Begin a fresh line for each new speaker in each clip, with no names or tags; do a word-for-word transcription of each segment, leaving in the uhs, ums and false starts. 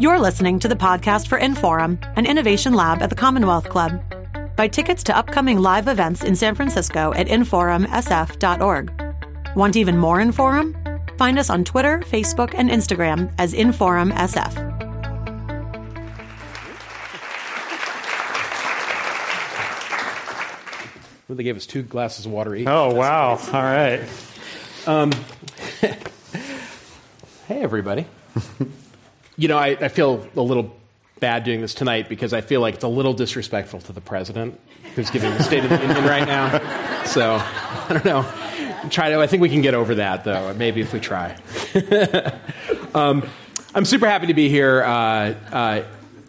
You're listening to the podcast for Inforum, an innovation lab at the Commonwealth Club. Buy tickets to upcoming live events in San Francisco at inforum s f dot org. Want even more Inforum? Find us on Twitter, Facebook, and Instagram as Inforum S F.
Well, they gave us two glasses of water each.
Oh, wow. All right.
Um, hey, everybody. You know, I, I feel a little bad doing this tonight because I feel like it's a little disrespectful to the president who's giving the State of the Union right now. So, I don't know. Try to. I think we can get over that, though, maybe if we try. um, I'm super happy to be here uh, uh,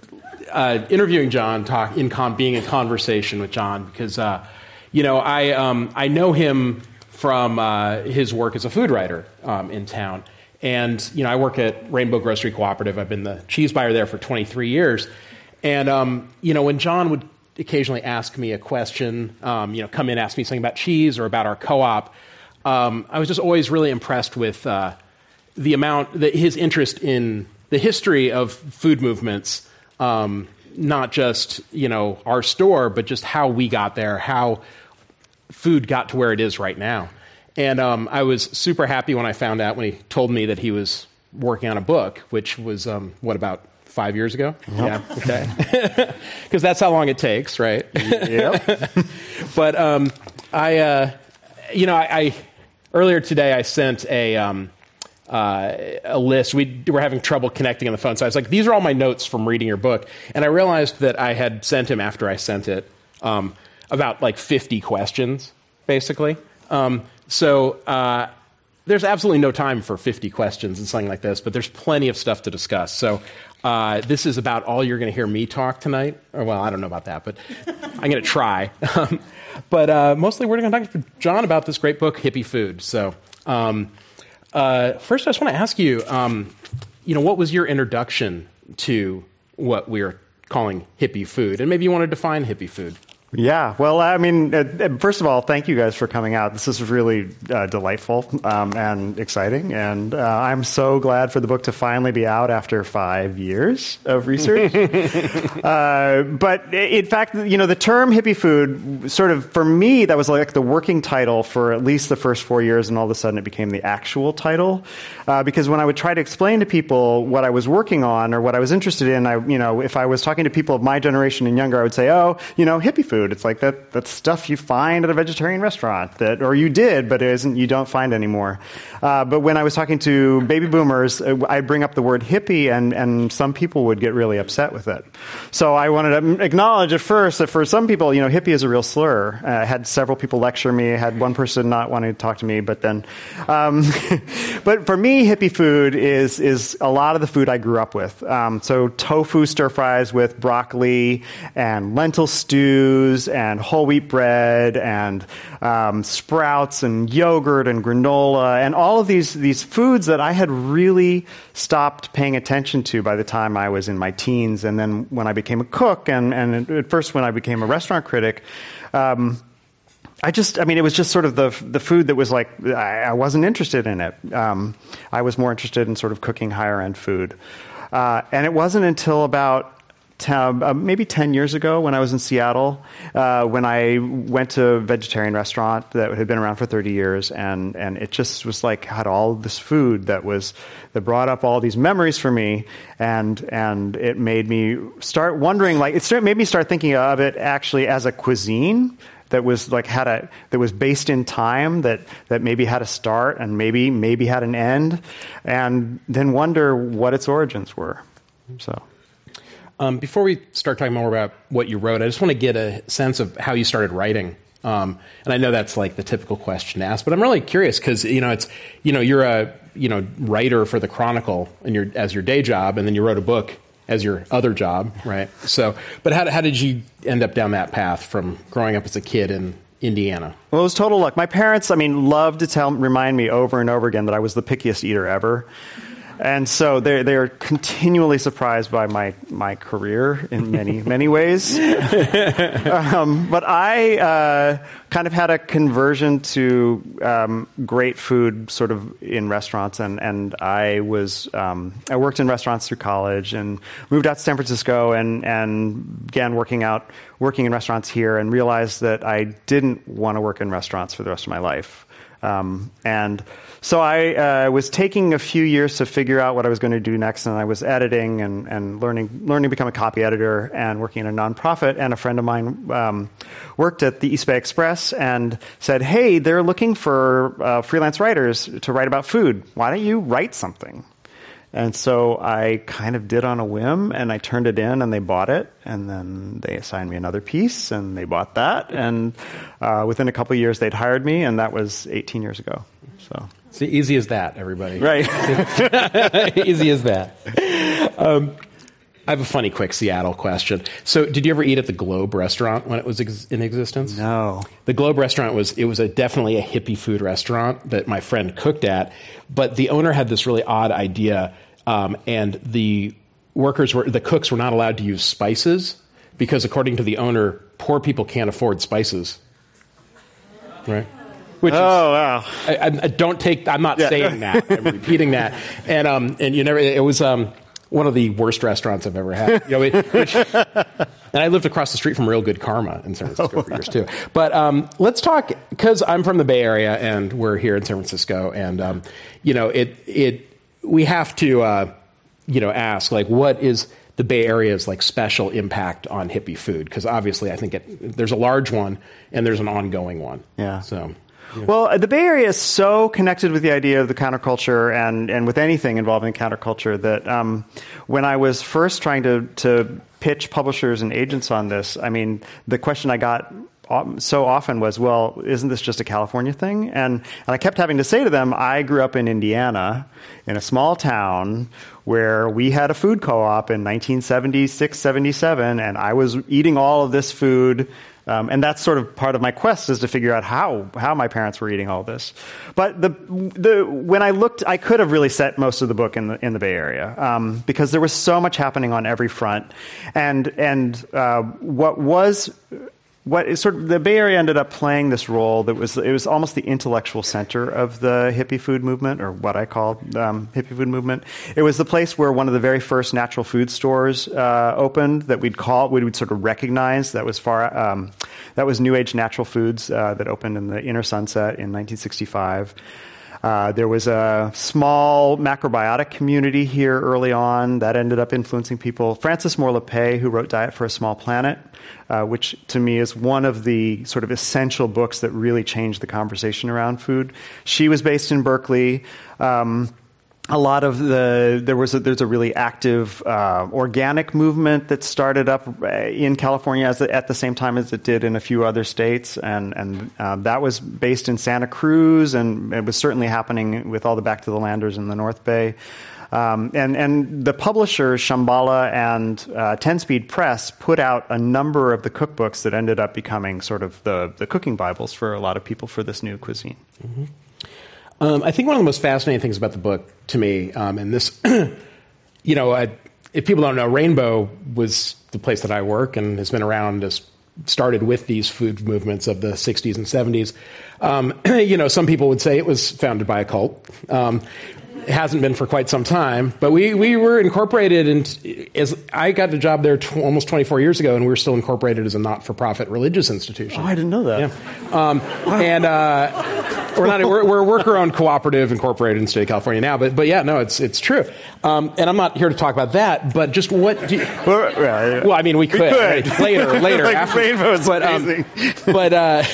uh, interviewing John, talk, in con- being in conversation with John, because, uh, you know, I, um, I know him from uh, his work as a food writer um, in town. And, you know, I work at Rainbow Grocery Cooperative. I've been the cheese buyer there for twenty-three years. And, um, you know, when John would occasionally ask me a question, um, you know, come in, ask me something about cheese or about our co-op, um, I was just always really impressed with uh, the amount, that his interest in the history of food movements, um, not just, you know, our store, but just how we got there, how food got to where it is right now. And um, I was super happy when I found out when he told me that he was working on a book, which was, um, what, about five years ago?
Yep.
Yeah, okay. Because that's how long it takes, right?
Yep.
But um, I, uh, you know, I, I earlier today I sent a um, uh, a list. We were having trouble connecting on the phone, so I was like, these are all my notes from reading your book. And I realized that I had sent him, after I sent it, um, about like fifty questions, basically. Um, So uh, there's absolutely no time for fifty questions and something like this, but there's plenty of stuff to discuss. So uh, this is about all you're going to hear me talk tonight. Or, well, I don't know about that, but I'm going to try. Um, but uh, mostly we're going to talk to John about this great book, Hippie Food. So um, uh, first I just want to ask you, um, you know, what was your introduction to what we're calling hippie food? And maybe you want to define hippie food.
Yeah, well, I mean, uh, first of all, thank you guys for coming out. This is really uh, delightful um, and exciting, and uh, I'm so glad for the book to finally be out after five years of research. uh, but in fact, you know, the term hippie food, sort of, for me, that was like the working title for at least the first four years, and all of a sudden it became the actual title. Uh, because when I would try to explain to people what I was working on or what I was interested in, I, you know, if I was talking to people of my generation and younger, I would say, oh, you know, hippie food. It's like that, that stuff you find at a vegetarian restaurant, that, or you did, but it isn't, you don't find anymore. Uh, but when I was talking to baby boomers, I'd bring up the word hippie, and, and some people would get really upset with it. So I wanted to acknowledge at first that for some people, you know, hippie is a real slur. Uh, I had several people lecture me. I had one person not wanting to talk to me, but then, um, but for me, hippie food is, is a lot of the food I grew up with. Um, so tofu stir fries with broccoli and lentil stews and whole wheat bread and um, sprouts and yogurt and granola and all of these these foods that I had really stopped paying attention to by the time I was in my teens. And then when I became a cook, and, and at first when I became a restaurant critic, um, I just, I mean, it was just sort of the the food that was like, I, I wasn't interested in it. Um, I was more interested in sort of cooking higher end food. Uh, and it wasn't until about ten, uh, maybe ten years ago when I was in Seattle, uh, when I went to a vegetarian restaurant that had been around for thirty years, and, and it just was like, had all this food that was, that brought up all these memories for me, and, and it made me start wondering, like, it started, made me start thinking of it actually as a cuisine that was like had a that was based in time, that that maybe had a start and maybe maybe had an end, and then wonder what its origins were. So
um, before we start talking more about what you wrote, I just want to get a sense of how you started writing. Um, and I know that's like the typical question to ask, but I'm really curious because, you know, it's, you know, you're a, you know, writer for the Chronicle and your as your day job, and then you wrote a book as your other job, right? So, but how, how did you end up down that path from growing up as a kid in Indiana?
Well, it was total luck. My parents, I mean, loved to tell, remind me over and over again that I was the pickiest eater ever. And so they they are continually surprised by my my career in many many ways. um, but I uh, kind of had a conversion to um, great food, sort of in restaurants, and and I was um, I worked in restaurants through college and moved out to San Francisco and and began working out working in restaurants here, and realized that I didn't want to work in restaurants for the rest of my life. Um, and so I uh, was taking a few years to figure out what I was going to do next, and I was editing and, and learning learning to become a copy editor and working in a nonprofit. And a friend of mine um, worked at the East Bay Express and said, "Hey, they're looking for uh, freelance writers to write about food. Why don't you write something?" And so I kind of did on a whim, and I turned it in, and they bought it, and then they assigned me another piece, and they bought that, and uh, within a couple of years, they'd hired me, and that was eighteen years ago. So,
it's easy as that, everybody.
Right.
Easy as that. Um, I have a funny, quick Seattle question. So, did you ever eat at the Globe restaurant when it was ex- in existence?
No.
The Globe restaurant was it was a definitely a hippie food restaurant that my friend cooked at, but the owner had this really odd idea, um, and the workers were the cooks were not allowed to use spices because, according to the owner, poor people can't afford spices. Right. Which
oh
is,
wow!
I, I don't take. I'm not
yeah.
saying that. I'm repeating that. And um, and you never. It was um. one of the worst restaurants I've ever had. You know, it, which, and I lived across the street from Real Good Karma in San Francisco for years too. But um, let's talk, because I'm from the Bay Area and we're here in San Francisco, and um, you know, it it we have to uh, you know ask, like, what is the Bay Area's like special impact on hippie food? Because obviously, I think it, there's a large one and there's an ongoing one.
Yeah.
So. Yeah.
Well, the Bay Area is so connected with the idea of the counterculture and, and with anything involving counterculture that um, when I was first trying to, to pitch publishers and agents on this, I mean, the question I got so often was, well, isn't this just a California thing? And, and I kept having to say to them, I grew up in Indiana, in a small town where we had a food co-op in nineteen seventy-six, seventy-seven, and I was eating all of this food. Um, and that's sort of part of my quest, is to figure out how how my parents were eating all this. But the the when I looked, I could have really set most of the book in the in the Bay Area um, because there was so much happening on every front, and and uh, what was. What is sort of the Bay Area ended up playing this role that was it was almost the intellectual center of the hippie food movement, or what I call um, hippie food movement. It was the place where one of the very first natural food stores uh, opened that we'd call we would sort of recognize. That was far um, that was New Age Natural Foods uh, that opened in the Inner Sunset in nineteen sixty-five. Uh, there was a small macrobiotic community here early on that ended up influencing people. Frances Moore Lappé, who wrote Diet for a Small Planet, uh, which to me is one of the sort of essential books that really changed the conversation around food. She was based in Berkeley. Um, A lot of the there was a, there's a really active uh, organic movement that started up in California as, at the same time as it did in a few other states, and and uh, that was based in Santa Cruz, and it was certainly happening with all the Back to the Landers in the North Bay. Um, and and the publishers Shambhala and uh, Ten Speed Press put out a number of the cookbooks that ended up becoming sort of the the cooking bibles for a lot of people for this new cuisine.
Mm-hmm. Um, I think one of the most fascinating things about the book to me, um, and this, you know, I, if people don't know, Rainbow was the place that I work and has been around, as started with these food movements of the sixties and seventies. Um, you know, some people would say it was founded by a cult. Um, it hasn't been for quite some time, but we, we were incorporated, and as I got a job there tw- almost twenty-four years ago, and we were still incorporated as a not-for-profit religious institution.
Oh, I didn't know that.
Yeah. Um, wow. And uh, we're not we're, we're a worker-owned cooperative incorporated in the state of California now, but but yeah, no, it's it's true. Um, and I'm not here to talk about that, but just what do you,
well, yeah.
well, I mean, we could,
we could.
Right? later later
like
after,
Rainbow's
but
amazing.
Um, but uh,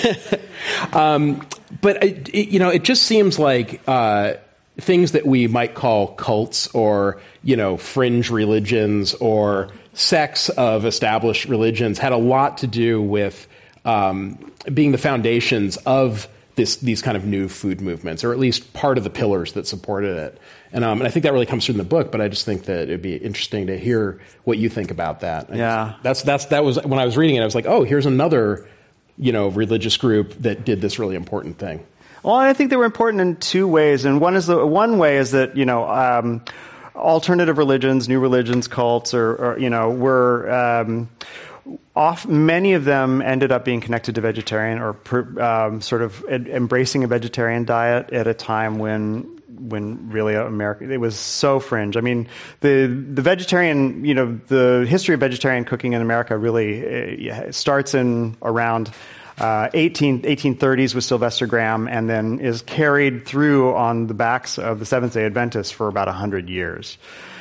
um, but it, it, you know, it just seems like. Uh, things that we might call cults, or, you know, fringe religions, or sects of established religions, had a lot to do with um, being the foundations of this, these kind of new food movements, or at least part of the pillars that supported it. And, um, and I think that really comes through in the book, but I just think that it'd be interesting to hear what you think about that. I
yeah.
Just, that's, that's, that was, when I was reading it, I was like, oh, here's another, you know, religious group that did this really important thing.
Well, I think they were important in two ways, and one is the one way is that you know um, alternative religions, new religions, cults, or, or you know, were um, off. Many of them ended up being connected to vegetarian or um, sort of ed- embracing a vegetarian diet at a time when. when really America, it was so fringe. I mean, the the vegetarian, you know, the history of vegetarian cooking in America really uh, starts in around uh, eighteen, eighteen thirties with Sylvester Graham, and then is carried through on the backs of the Seventh-day Adventists for about one hundred years.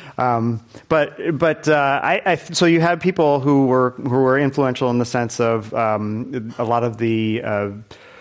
Um, but but uh, I, I so you had people who were who were influential in the sense of um, a lot of the uh,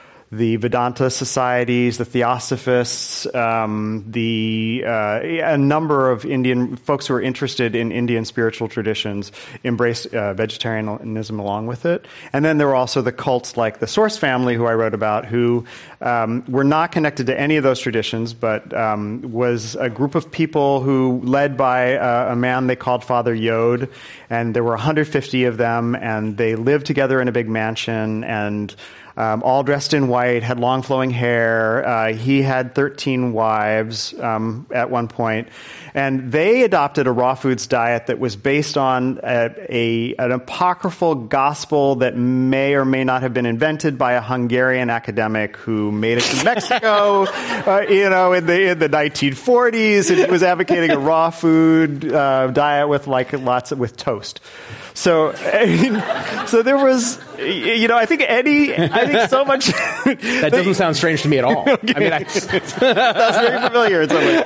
the Vedanta societies, the Theosophists, um, the uh, a number of Indian folks who are interested in Indian spiritual traditions embraced uh, vegetarianism along with it. And then there were also the cults like the Source family, who I wrote about, who um, were not connected to any of those traditions, but um, was a group of people who, led by uh, a man they called Father Yod, and there were one hundred fifty of them, and they lived together in a big mansion, and Um, all dressed in white, had long flowing hair. Uh, he had thirteen wives um, at one point. And they adopted a raw foods diet that was based on a, a, an apocryphal gospel that may or may not have been invented by a Hungarian academic who made it to Mexico, uh, you know, in the in the nineteen forties, and he was advocating a raw food uh, diet with like lots of with toast. So, I mean, so there was, you know, I think any, I think so much.
That doesn't sound strange to me at all. Okay. I mean, I,
that's very familiar in some way.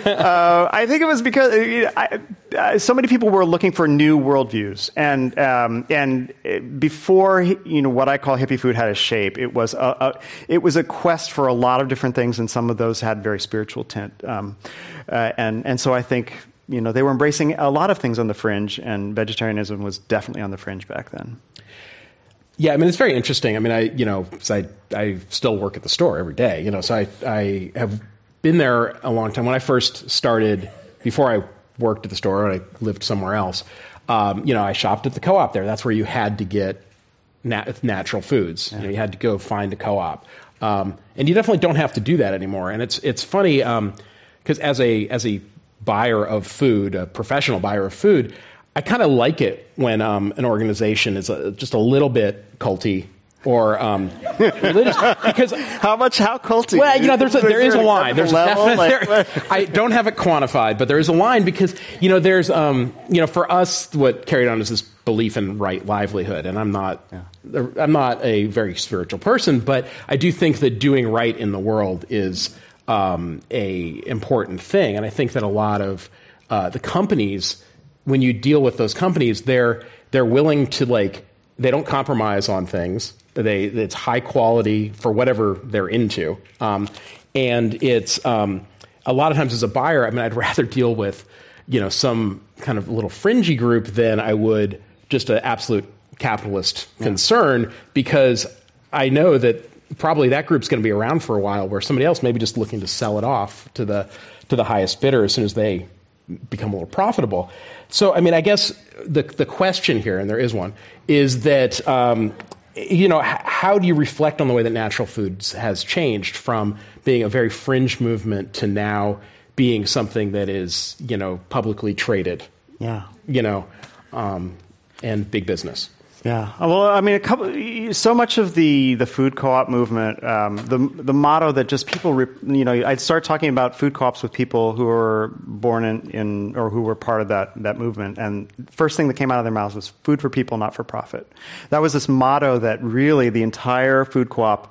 Uh, I think it was because you know, I, uh, so many people were looking for new worldviews, and um, and before you know what I call hippie food had a shape, it was a, a it was a quest for a lot of different things, and some of those had very spiritual tint. Um, uh, and and so I think. You know, they were embracing a lot of things on the fringe, and vegetarianism was definitely on the fringe back then.
Yeah, I mean, it's very interesting. I mean, I, you know, I, I still work at the store every day, you know, so I, I have been there a long time. When I first started, before I worked at the store and I lived somewhere else, um, you know, I shopped at the co-op there. That's where you had to get nat- natural foods. Yeah. You know, you had to go find a co-op. Um, and you definitely don't have to do that anymore. And it's, it's funny, um, because as a, as a, buyer of food, a professional buyer of food, I kind of like it when um, an organization is a, just a little bit culty or um, religious. Because
how much, how culty?
Well, you know, there's a, there is a line. There's
level,
definitely,
like,
there, I don't have it quantified, but there is a line because, you know, there's, um, you know, for us, what carried on is this belief in right livelihood. And I'm not, yeah. I'm not a very spiritual person, but I do think that doing right in the world is Um, a important thing. And I think that a lot of uh, the companies, when you deal with those companies, they're they're willing to, like, they don't compromise on things. They it's high quality for whatever they're into. Um, and it's um, a lot of times as a buyer, I mean, I'd rather deal with, you know, some kind of little fringy group than I would just an absolute capitalist yeah. concern, because I know that probably that group's going to be around for a while, where somebody else may be just looking to sell it off to the to the highest bidder as soon as they become a little profitable. So, I mean, I guess the the question here, and there is one, is that, um, you know, h- how do you reflect on the way that natural foods has changed from being a very fringe movement to now being something that is, you know, publicly traded?
Yeah.
You know, um, and big business.
Yeah, well, I mean, a couple. So much of the, the food co-op movement, um, the the motto that just people, you know, I'd start talking about food co-ops with people who were born in, in or who were part of that that movement, and first thing that came out of their mouths was "food for people, not for profit." That was this motto that really the entire food co-op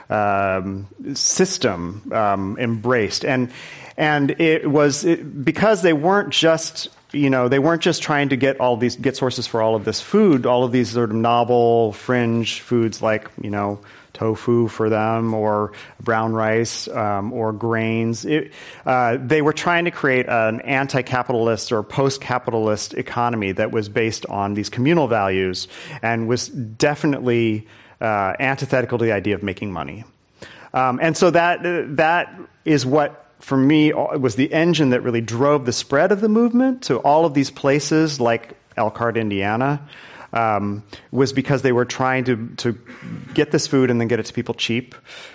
um, system um, embraced, and and it was it, because they weren't just. You know, they weren't just trying to get all these get sources for all of this food, all of these sort of novel fringe foods like, you know, tofu for them, or brown rice, um, or grains. It, uh, they were trying to create an anti-capitalist or post-capitalist economy that was based on these communal values and was definitely uh, antithetical to the idea of making money. Um, and so that that is what, for me, it was the engine that really drove the spread of the movement to all of these places like Elkhart, Indiana, um, was because they were trying to, to get this food and then get it to people cheap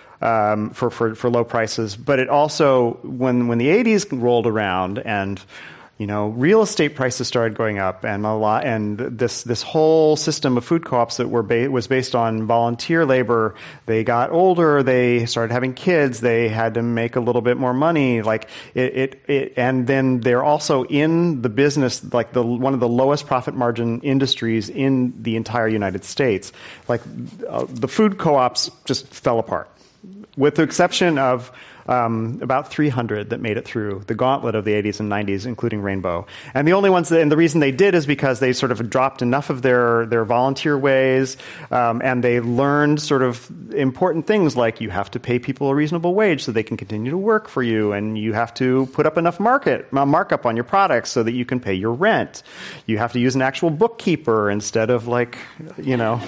um, for, for, for low prices. But it also, when, when the eighties rolled around and, you know, real estate prices started going up, and a lot, and this this whole system of food co-ops that were ba- was based on volunteer labor. They got older, they started having kids, they had to make a little bit more money. Like it, it, it and then they're also in the business, like the one of the lowest profit margin industries in the entire United States. Like uh, the food co-ops just fell apart, with the exception of um, about three hundred that made it through the gauntlet of the eighties and nineties, including Rainbow. And the only ones that, and the reason they did is because they sort of dropped enough of their, their volunteer ways, um, and they learned sort of important things like you have to pay people a reasonable wage so they can continue to work for you, and you have to put up enough market markup on your products so that you can pay your rent. You have to use an actual bookkeeper instead of like, you know...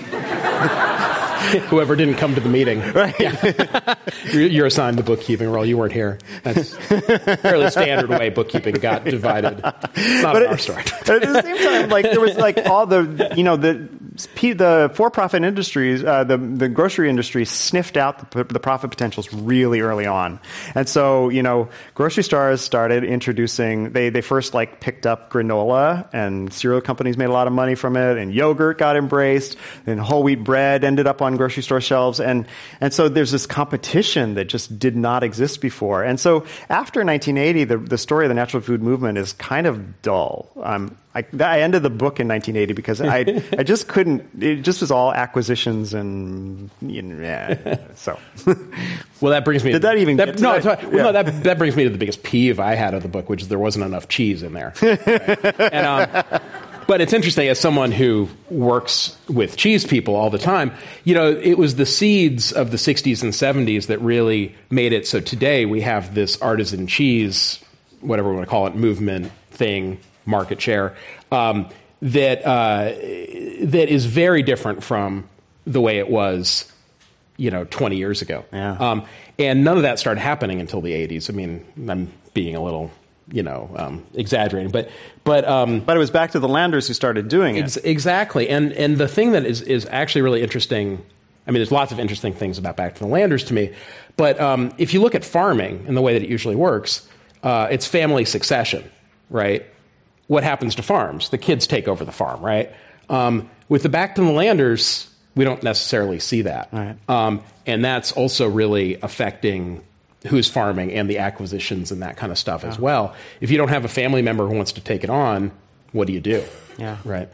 Whoever didn't come to the meeting.
Right.
Yeah. You're assigned the bookkeeping role. You weren't here. That's a fairly standard way bookkeeping got divided. It's not
but
an our
it,
story.
At the same time, like there was like all the, you know, the the for-profit industries, uh, the the grocery industry sniffed out the, the profit potentials really early on. And so, you know, grocery stores started introducing, they, they first like picked up granola, and cereal companies made a lot of money from it, and yogurt got embraced, and whole wheat bread ended up on grocery store shelves. And, and so there's this competition that just did not exist before. And so after nineteen eighty, the, the story of the natural food movement is kind of dull. Um, I, I ended the book in nineteen eighty because I I just couldn't. It just was all acquisitions and you know, yeah, so.
Well, that brings me.
Did
to,
that even
that,
get to
no?
that?
Well, yeah. no, that that brings me to the biggest peeve I had of the book, which is there wasn't enough cheese in there. Right? and, um, but it's interesting, as someone who works with cheese people all the time, you know, it was the seeds of the sixties and seventies that really made it so today we have this artisan cheese, whatever we want to call it, movement thing, market share, um, that uh, that is very different from the way it was, you know, twenty years ago.
Yeah.
Um, and none of that started happening until the eighties. I mean, I'm being a little, you know, um, exaggerating, but but um,
but it was back to the Landers who started doing it.
Ex- exactly. And and the thing that is is actually really interesting. I mean, there's lots of interesting things about Back to the Landers to me, but um, if you look at farming and the way that it usually works, uh, it's family succession, right? What happens to farms? The kids take over the farm, right? Um, with the Back to the Landers, we don't necessarily see that.
Right.
Um, and that's also really affecting who's farming and the acquisitions and that kind of stuff yeah. as well. If you don't have a family member who wants to take it on, what do you do?
Yeah.
Right.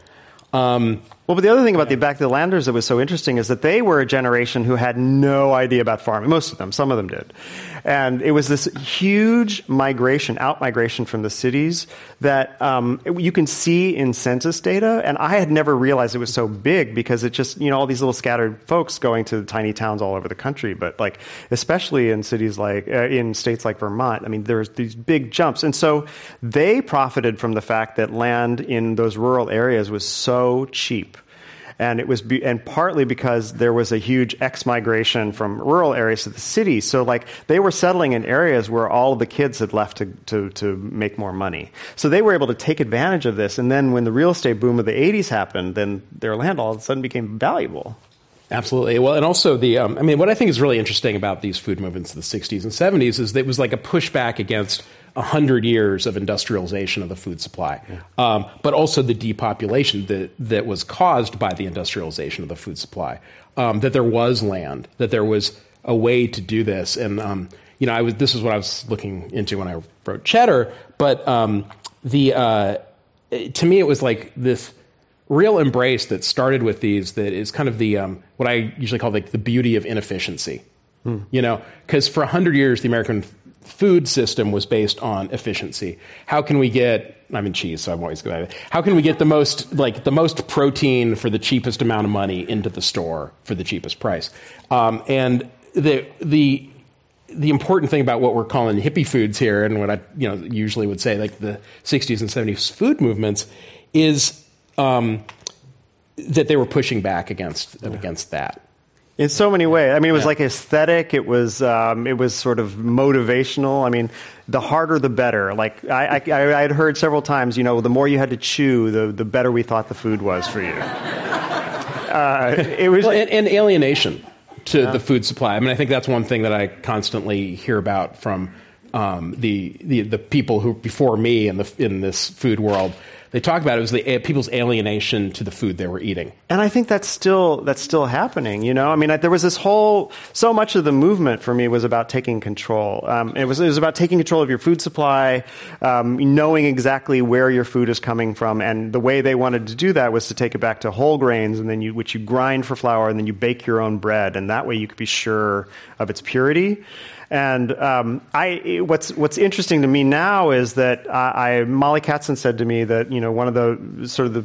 Um,
well, but the other thing about the Back to the Landers that was so interesting is that they were a generation who had no idea about farming. Most of them, some of them did. And it was this huge migration, out-migration from the cities that um, you can see in census data. And I had never realized it was so big because it just, you know, all these little scattered folks going to tiny towns all over the country. But like, especially in cities like, uh, in states like Vermont, I mean, there's these big jumps. And so they profited from the fact that land in those rural areas was so cheap. And it was, be, and partly because there was a huge ex-migration from rural areas to the cities. So, like, they were settling in areas where all of the kids had left to, to, to make more money. So they were able to take advantage of this. And then when the real estate boom of the eighties happened, then their land all of a sudden became valuable.
Absolutely. Well, and also the, um, I mean, what I think is really interesting about these food movements of the sixties and seventies is that it was like a pushback against a hundred years of industrialization of the food supply, yeah. um, but also the depopulation that, that was caused by the industrialization of the food supply, um, that there was land, that there was a way to do this. And, um, you know, I was, this is what I was looking into when I wrote Cheddar, but um, the, uh, to me, it was like this real embrace that started with these that is kind of the, um, what I usually call like the beauty of inefficiency, hmm. you know, because for a hundred years, the American food system was based on efficiency. How can we get, I'm in cheese, so I'm always going to, how can we get the most, like the most protein for the cheapest amount of money into the store for the cheapest price? Um, and the, the, the important thing about what we're calling hippie foods here, and what I, you know, usually would say like the sixties and seventies food movements is, um, that they were pushing back against, yeah. against that.
In so many ways. I mean, it was
yeah.
like aesthetic. It was um, it was sort of motivational. I mean, the harder the better. Like I, I, I had heard several times, you know, the more you had to chew, the the better we thought the food was for you. uh, it was
well, and, and alienation to
yeah.
the food supply. I mean, I think that's one thing that I constantly hear about from um, the, the the people who before me in the in this food world, they talk about it was the people's alienation to the food they were eating.
And I think that's still that's still happening. You know, I mean, I, there was this whole so much of the movement for me was about taking control. Um, it was it was about taking control of your food supply, um, knowing exactly where your food is coming from, and the way they wanted to do that was to take it back to whole grains, and then you which you grind for flour, and then you bake your own bread, and that way you could be sure of its purity. And um, I, what's what's interesting to me now is that I, I Molly Katzen said to me that you know one of the sort of the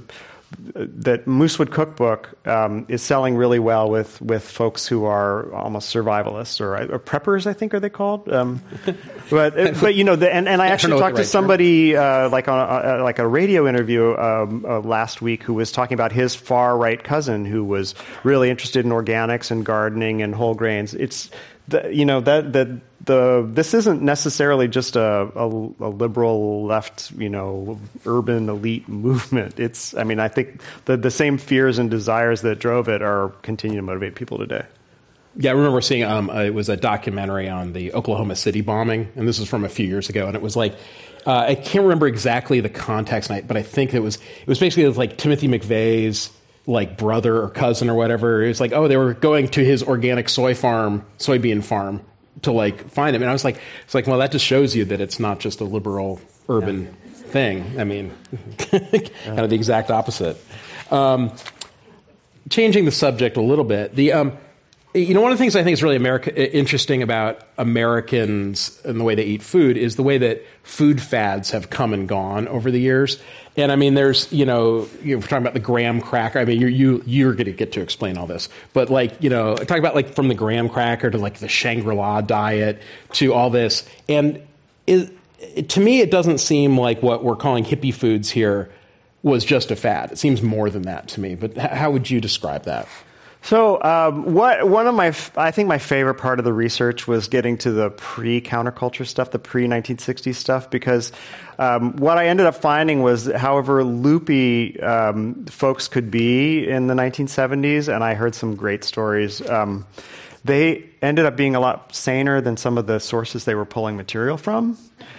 that Moosewood Cookbook um, is selling really well with, with folks who are almost survivalists or, or preppers, I think, are they called? Um, but but you know, the, and, and I actually talked to right somebody uh, like on a, like a radio interview um, uh, last week who was talking about his far right cousin who was really interested in organics and gardening and whole grains. It's the, you know that that the this isn't necessarily just a, a, a liberal left, you know, urban elite movement. It's, I mean, I think the the same fears and desires that drove it are continue to motivate people today.
Yeah, I remember seeing um, uh, it was a documentary on the Oklahoma City bombing, and this was from a few years ago, and it was like uh, I can't remember exactly the context, but I think it was it was basically like Timothy McVeigh's like brother or cousin or whatever. It was like, oh, they were going to his organic soy farm, soybean farm, to like find him. And I was like, it's like, well, that just shows you that it's not just a liberal urban yeah. thing. I mean, kind of the exact opposite. Um, changing the subject a little bit, the um, you know, one of the things I think is really America, interesting about Americans and the way they eat food is the way that food fads have come and gone over the years. And I mean, there's, you know, you're talking about the graham cracker. I mean, you're, you, you're going to get to explain all this. But like, you know, talk about like from the graham cracker to like the Shangri-La diet to all this. And it, it, to me, it doesn't seem like what we're calling hippie foods here was just a fad. It seems more than that to me. But h- how would you describe that?
So um, what one of my, I think my favorite part of the research was getting to the pre-counterculture stuff, the pre-nineteen sixties stuff, because um, what I ended up finding was that however loopy um, folks could be in the nineteen seventies, and I heard some great stories, um, they ended up being a lot saner than some of the sources they were pulling material from.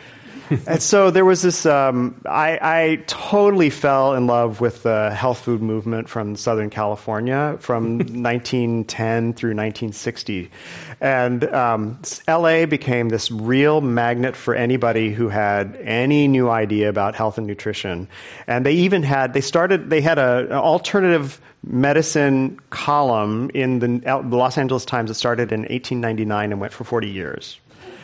And so there was this, um, I, I totally fell in love with the health food movement from Southern California from nineteen ten through nineteen sixty. And um, L A became this real magnet for anybody who had any new idea about health and nutrition. And they even had, they started, they had a, an alternative medicine column in the, the Los Angeles Times that started in eighteen ninety-nine and went for forty years.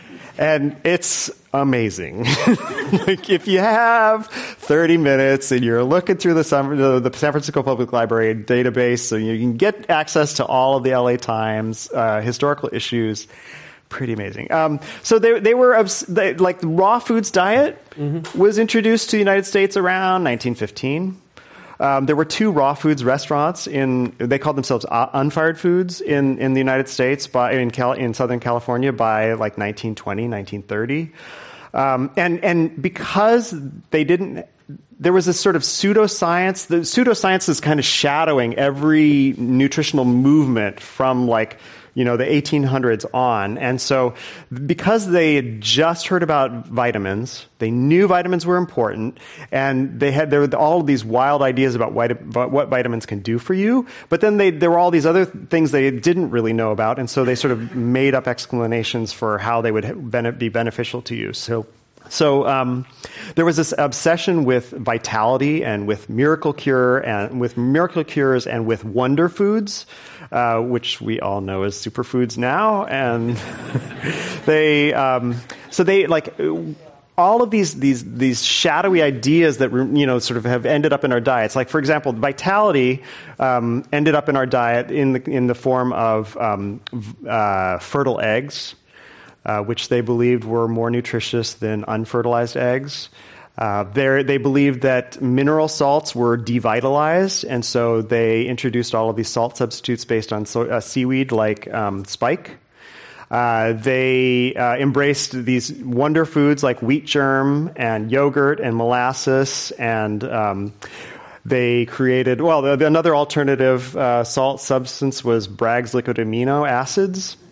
And it's amazing. Like if you have thirty minutes and you're looking through the San, the San Francisco Public Library database, so you can get access to all of the L A Times uh, historical issues, pretty amazing. Um, so they they were obs- they, like the raw foods diet mm-hmm. was introduced to the United States around nineteen fifteen. Um, there were two raw foods restaurants in, they called themselves Unfired Foods in, in the United States, by, in, Cal, in Southern California by like nineteen twenty, nineteen thirty. Um, and, and because they didn't, there was this sort of pseudoscience, the pseudoscience is kind of shadowing every nutritional movement from like, you know, the eighteen hundreds on. And so because they had just heard about vitamins, they knew vitamins were important, and they had there were all of these wild ideas about what vitamins can do for you, but then they, there were all these other things they didn't really know about, and so they sort of made up explanations for how they would be beneficial to you. So So um, there was this obsession with vitality and with miracle cure and with miracle cures and with wonder foods, uh, which we all know as superfoods now. And they, um, so they like all of these these these shadowy ideas that you know sort of have ended up in our diets. Like for example, vitality um, ended up in our diet in the in the form of um, uh, fertile eggs. Uh, which they believed were more nutritious than unfertilized eggs. Uh, they believed that mineral salts were devitalized, and so they introduced all of these salt substitutes based on so, uh, seaweed like um, spike. Uh, they uh, embraced these wonder foods like wheat germ and yogurt and molasses, and um, they created, well, the, the, another alternative uh, salt substance was Bragg's liquid amino acids.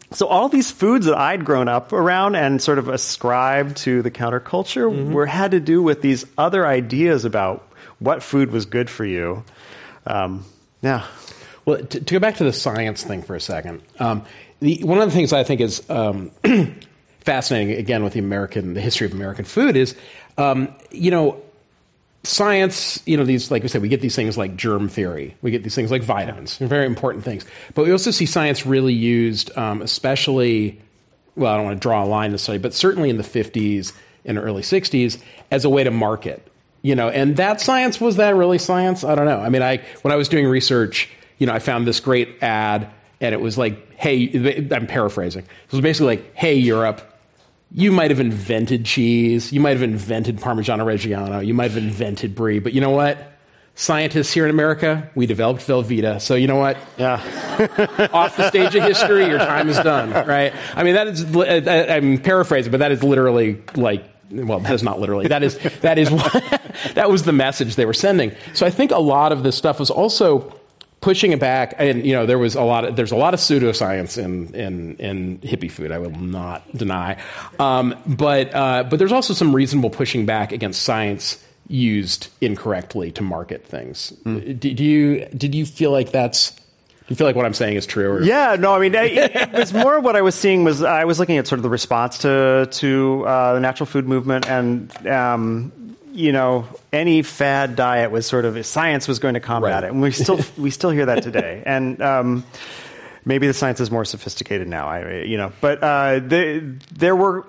so all these foods that I'd grown up around and sort of ascribed to the counterculture mm-hmm. were had to do with these other ideas about what food was good for you. Um, yeah.
Well, to, to go back to the science thing for a second, um, the, one of the things I think is um, fascinating, again, with the American, the history of American food is, um, you know, science, you know, these, like we said, we get these things like germ theory. We get these things like vitamins. They're very important things. But we also see science really used, um, especially, well, I don't want to draw a line necessarily, but certainly in the fifties and early sixties as a way to market. You know, and that science, was that really science? I don't know. I mean, I when I was doing research, you know, I found this great ad, and it was like, hey, I'm paraphrasing. It was basically like, hey, Europe, you might have invented cheese. You might have invented Parmigiano Reggiano. You might have invented brie. But you know what? Scientists here in America, we developed Velveeta. So you know what?
Yeah.
Off the stage of history, your time is done, right? I mean, that is, I'm paraphrasing, but that is literally like, well, that is not literally. That is, that is what, that was the message they were sending. So I think a lot of this stuff was also pushing it back, and you know, there was a lot of there's a lot of pseudoscience in in in hippie food. I will not deny, um, but uh, but there's also some reasonable pushing back against science used incorrectly to market things. Mm. Do, do you did you feel like that's? Do you feel like what I'm saying is true? Or?
Yeah, no, I mean, it, it was more what I was seeing was I was looking at sort of the response to to uh, the natural food movement, and um, you know, any fad diet was sort of science was going to combat
right.
it, and we still we still hear that today. And um, maybe the science is more sophisticated now. I you know, but uh, the, there were.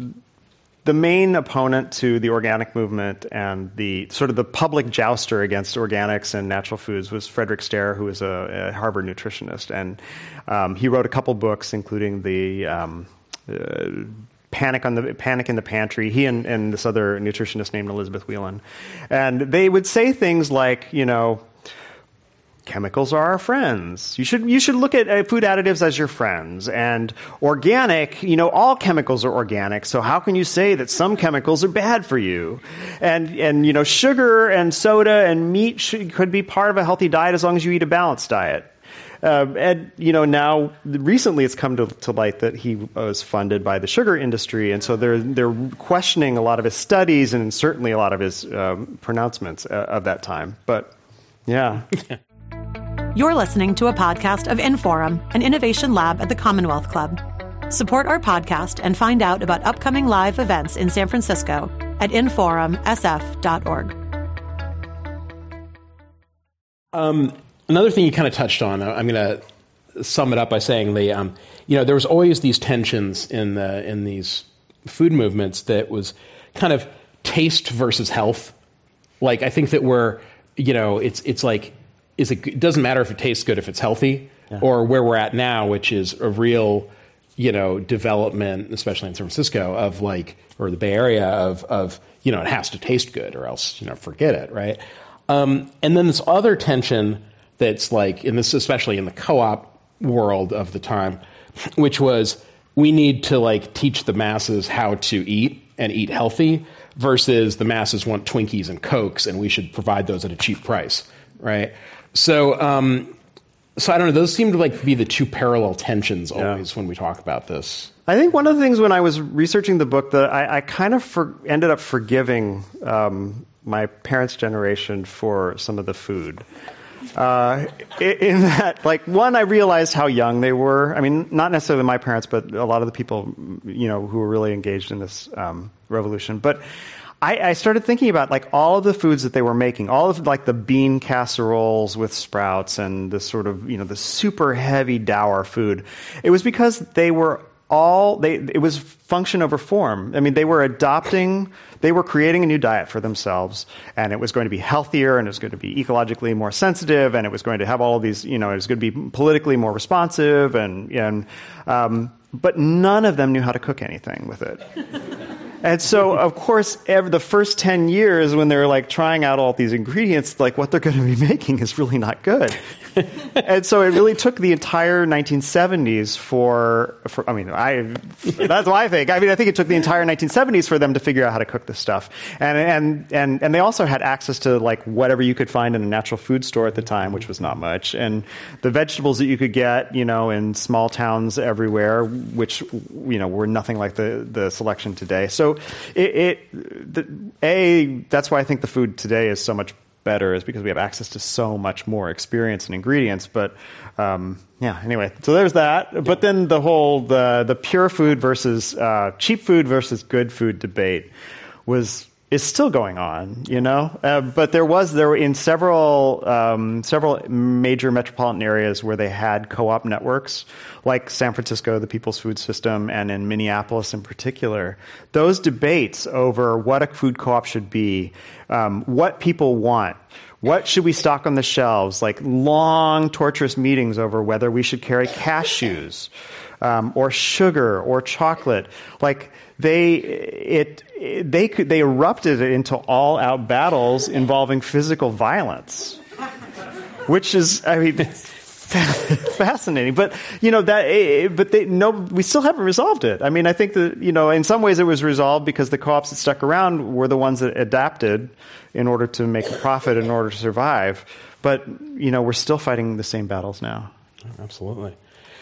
The main opponent to the organic movement and the sort of the public jouster against organics and natural foods was Frederick Stare, who was a, a Harvard nutritionist. And um, he wrote a couple books, including the um, uh, Panic on the Panic in the Pantry. He and, and this other nutritionist named Elizabeth Whelan. And they would say things like, you know, chemicals are our friends. You should you should look at uh, food additives as your friends. And organic, you know, all chemicals are organic. So how can you say that some chemicals are bad for you? And and you know, sugar and soda and meat should, could be part of a healthy diet as long as you eat a balanced diet. Uh, and you know, now recently it's come to, to light that he was funded by the sugar industry, and so they're they're questioning a lot of his studies and certainly a lot of his um, pronouncements uh, of that time. But yeah.
You're listening to a podcast of Inforum, an innovation lab at the Commonwealth Club. Support our podcast and find out about upcoming live events in San Francisco at inforum s f dot org.
Um, another thing you kind of touched on, I'm going to sum it up by saying the, um, you know, there was always these tensions in the in these food movements that was kind of taste versus health. Like, I think that we're, you know, it's it's like, Is it, it doesn't matter if it tastes good if it's healthy, yeah. or where we're at now, which is a real, you know, development, especially in San Francisco, of like, or the Bay Area of, of you know, it has to taste good or else, you know, forget it, right? Um, and then this other tension that's like, in this, especially in the co-op world of the time, which was we need to like teach the masses how to eat and eat healthy versus the masses want Twinkies and Cokes and we should provide those at a cheap price, right? So, um, so I don't know. Those seem to like be the two parallel tensions always yeah. when we talk about this.
I think one of the things when I was researching the book that I, I kind of for, ended up forgiving um, my parents' generation for some of the food. Uh, in that, like, one, I realized how young they were. I mean, not necessarily my parents, but a lot of the people, you know, who were really engaged in this um, revolution. But I, I started thinking about like all of the foods that they were making, all of like the bean casseroles with sprouts and this sort of, you know, the super heavy dour food. It was because they were all, they, it was function over form. I mean, they were adopting, they were creating a new diet for themselves, and it was going to be healthier, and it was going to be ecologically more sensitive, and it was going to have all of these, you know, it was going to be politically more responsive, and, and, um, but none of them knew how to cook anything with it. And so, of course, every, the first ten years when they're like trying out all these ingredients, like what they're going to be making is really not good. And so it really took the entire nineteen seventies for, for, I mean, I, that's what I think. I mean, I think it took the entire nineteen seventies for them to figure out how to cook this stuff. And, and, and, and they also had access to like whatever you could find in a natural food store at the time, which was not much. And the vegetables that you could get, you know, in small towns everywhere, which, you know, were nothing like the, the selection today. So it, it the, A, that's why I think the food today is so much better, is because we have access to so much more experience and ingredients. But um, yeah, anyway, so there's that. But then the whole the the pure food versus uh, cheap food versus good food debate was is still going on, you know. Uh, but there was there were in several um, several major metropolitan areas where they had co-op networks, like San Francisco, the People's Food System, and in Minneapolis in particular. Those debates over what a food co-op should be, um, what people want, what should we stock on the shelves, like long, torturous meetings over whether we should carry cashews um, or sugar or chocolate, like. They it, it they could they erupted into all-out battles involving physical violence, which is I mean fascinating. But you know that but they no we still haven't resolved it. I mean I think that you know in some ways it was resolved because the co-ops that stuck around were the ones that adapted in order to make a profit, in order to survive. But you know we're still fighting the same battles now.
Absolutely.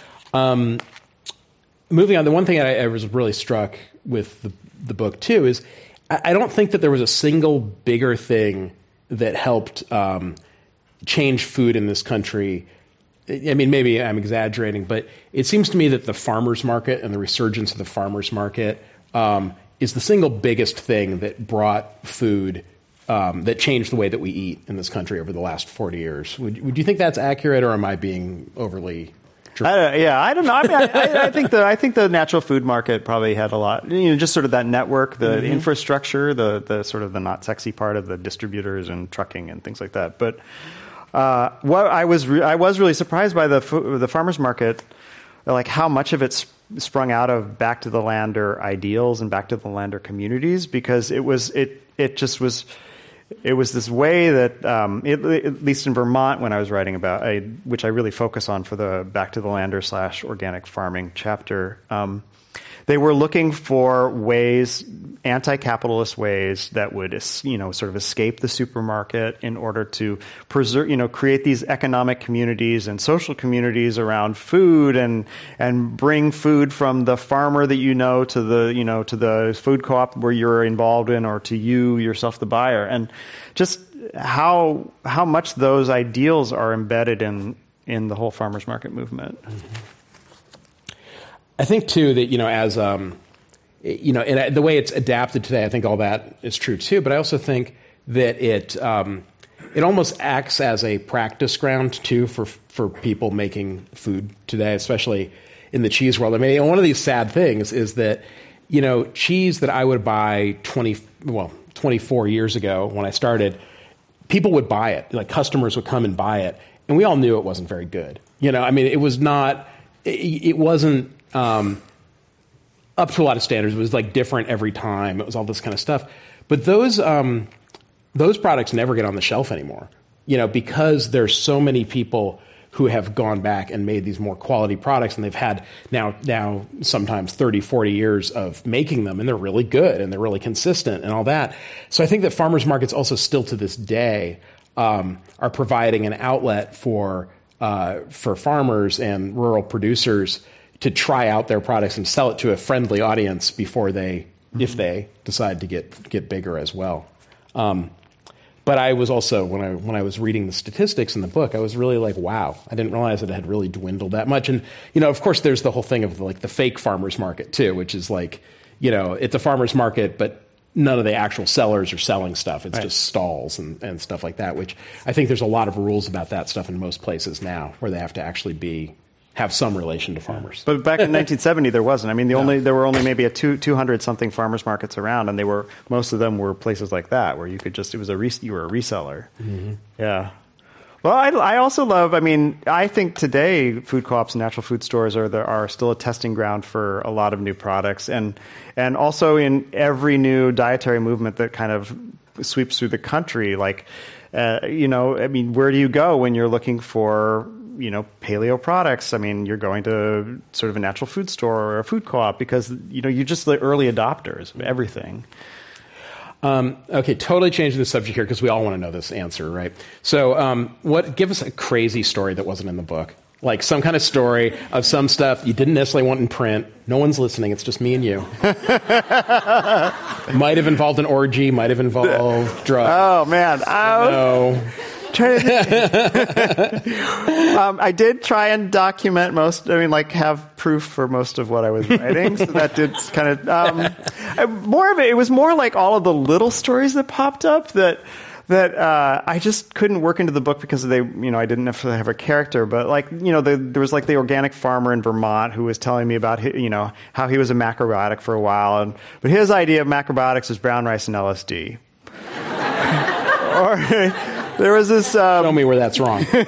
Um, moving on, the one thing I, I was really struck with the, the book, too, is I, I don't think that there was a single bigger thing that helped um, change food in this country. I mean, maybe I'm exaggerating, but it seems to me that the farmer's market and the resurgence of the farmer's market um, is the single biggest thing that brought food, um, that changed the way that we eat in this country over the last forty years. Would, would you think that's accurate, or am I being overly...
I don't, yeah, I don't know. I mean, I, I think the I think the natural food market probably had a lot. You know, just sort of that network, the mm-hmm. infrastructure, the the sort of the not sexy part of the distributors and trucking and things like that. But uh, what I was re- I was really surprised by the the farmers market, like how much of it sp- sprung out of back to the lander ideals and back to the lander communities, because it was it it just was. It was this way that, um, it, at least in Vermont, when I was writing about, I, which I really focus on for the Back to the Lander slash organic farming chapter, um, they were looking for ways, anti-capitalist ways that would, you know, sort of escape the supermarket in order to preserve, you know, create these economic communities and social communities around food, and and bring food from the farmer that you know to the, you know, to the food co-op where you're involved in, or to you yourself, the buyer, and just how how much those ideals are embedded in in the whole farmers market movement. Mm-hmm.
I think, too, that, you know, as, um, you know, and the way it's adapted today, I think all that is true, too. But I also think that it um, it almost acts as a practice ground, too, for for people making food today, especially in the cheese world. I mean, one of these sad things is that, you know, cheese that I would buy twenty, well, twenty-four years ago when I started, people would buy it. Like, customers would come and buy it. And we all knew it wasn't very good. You know, I mean, it was not, it, it wasn't, Um, up to a lot of standards. It was like different every time. It was all this kind of stuff. But those um, those products never get on the shelf anymore, you know, because there's so many people who have gone back and made these more quality products, and they've had now now sometimes thirty, forty years of making them, and they're really good and they're really consistent and all that. So I think that farmers markets also still to this day um, are providing an outlet for uh, for farmers and rural producers to try out their products and sell it to a friendly audience before they, mm-hmm. if they decide to get get bigger as well. Um, but I was also, when I when I was reading the statistics in the book, I was really like, wow, I didn't realize that it had really dwindled that much. And, you know, of course, there's the whole thing of like the fake farmers market too, which is like, you know, it's a farmers market, but none of the actual sellers are selling stuff. It's right. just stalls and, and stuff like that, which I think there's a lot of rules about that stuff in most places now, where they have to actually be have some relation to farmers.
But back in nineteen seventy, there wasn't. I mean, the no. only there were only maybe a two two hundred something farmers markets around, and they were most of them were places like that where you could just it was a re, you were a reseller. Mm-hmm. Yeah. Well, Well, I, I also love, I mean, I think today food co-ops and natural food stores are the, are still a testing ground for a lot of new products. And, and also in every new dietary movement that kind of sweeps through the country, like, uh, you know, I mean, where do you go when you're looking for, you know, paleo products? I mean, you're going to sort of a natural food store or a food co-op because, you know, you're just the early adopters of everything.
Um, okay, totally changing the subject here because we all want to know this answer, right? So, um, what? Give us a crazy story that wasn't in the book, like some kind of story of some stuff you didn't necessarily want in print. No one's listening; it's just me and you. Might have involved an orgy, might have involved drugs.
Oh man, oh.
No.
Try to um, I did try and document most, I mean, like have proof for most of what I was writing. So that did kind of, um, more of it, it was more like all of the little stories that popped up that, that uh, I just couldn't work into the book because they, you know, I didn't necessarily have a character. But like, you know, the, there was like the organic farmer in Vermont who was telling me about, his, you know, how he was a macrobiotic for a while. And, but his idea of macrobiotics is brown rice and L S D. Or... There was this... Um,
Show me where that's wrong.
so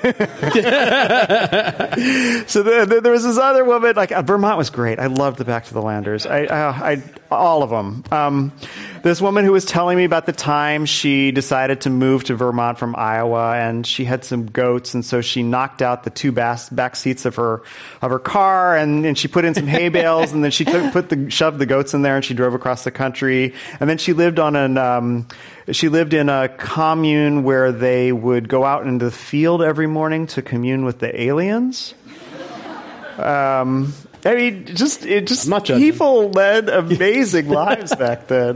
the, the, there was this other woman, like, uh, Vermont was great. I loved the Back to the Landers. I, I, I all of them. Um, this woman who was telling me about the time she decided to move to Vermont from Iowa, and she had some goats, and so she knocked out the two back, back seats of her of her car, and, and she put in some hay bales, and then she took, put the shoved the goats in there, and she drove across the country. And then she lived on an... Um, She lived in a commune where they would go out into the field every morning to commune with the aliens. Um, I mean, just it just people led amazing lives back then.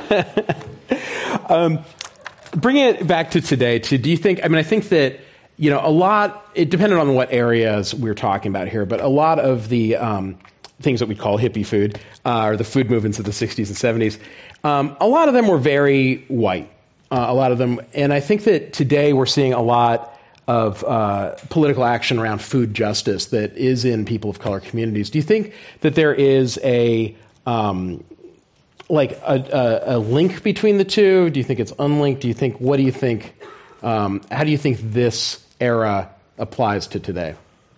um, bringing it back to today, to do you think? I mean, I think that you know a lot. It depended on what areas we're talking about here, but a lot of the um, things that we call hippie food uh, or the food movements of the sixties and seventies. Um, a lot of them were very white, uh, a lot of them. And I think that today we're seeing a lot of uh, political action around food justice that is in people of color communities. Do you think that there is a, um, like a, a, a link between the two? Do you think it's unlinked? Do you think, what do you think, um, how do you think this era applies to today?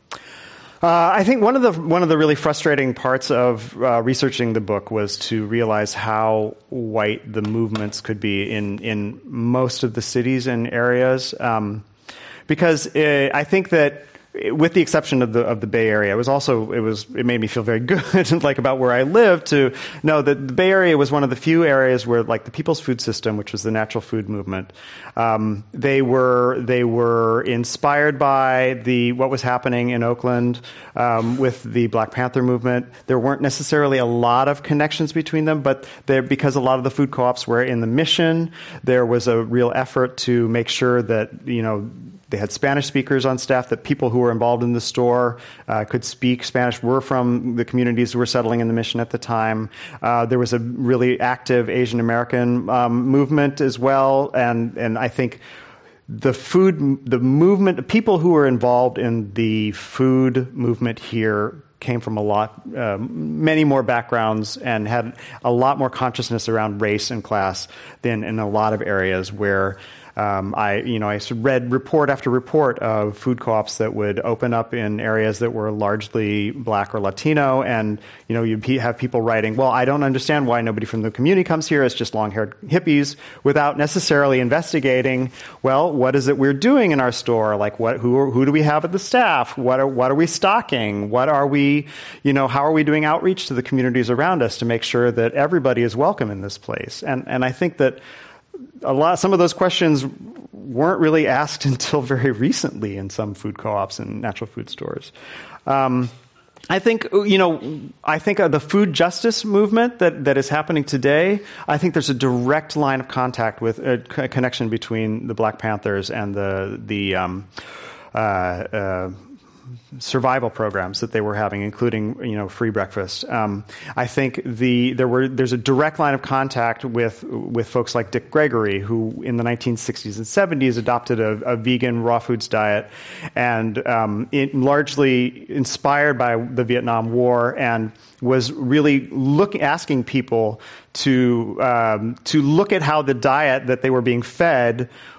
Uh, I think one of the one of the really frustrating parts of uh, researching the book was to realize how white the movements could be in in most of the cities and areas, um, because it, I think that, with the exception of the of the Bay Area, it was also it was it made me feel very good, like about where I lived, to know that the Bay Area was one of the few areas where, like, the People's Food System, which was the natural food movement, um, they were they were inspired by the what was happening in Oakland um, with the Black Panther movement. There weren't necessarily a lot of connections between them, but there, because a lot of the food co-ops were in the Mission, there was a real effort to make sure that, you know, they had Spanish speakers on staff, that people who were involved in the store uh, could speak Spanish, were from the communities who were settling in the Mission at the time. Uh, there was a really active Asian American um, movement as well. And, and I think the food, the movement, people who were involved in the food movement here came from a lot, uh, many more backgrounds and had a lot more consciousness around race and class than in a lot of areas where Um, I, you know, I read report after report of food co-ops that would open up in areas that were largely Black or Latino, and, you know, you'd have people writing, well, I don't understand why nobody from the community comes here. It's just long-haired hippies, without necessarily investigating, well, what is it we're doing in our store? Like, what, who, are, who do we have at the staff? What are, what are we stocking? What are we, you know, how are we doing outreach to the communities around us to make sure that everybody is welcome in this place? And, and I think that a lot, some of those questions weren't really asked until very recently in some food co-ops and natural food stores. Um, I think, you know, I think uh, the food justice movement that, that is happening today, I think there's a direct line of contact with a connection between the Black Panthers and the, the, um, uh, uh, survival programs that they were having, including, you know, free breakfast. Um, I think the there were there's a direct line of contact with with folks like Dick Gregory, who in the nineteen sixties and seventies adopted a, a vegan raw foods diet, and um, it, largely inspired by the Vietnam War, and was really look asking people to um, to look at how the diet that they were being fed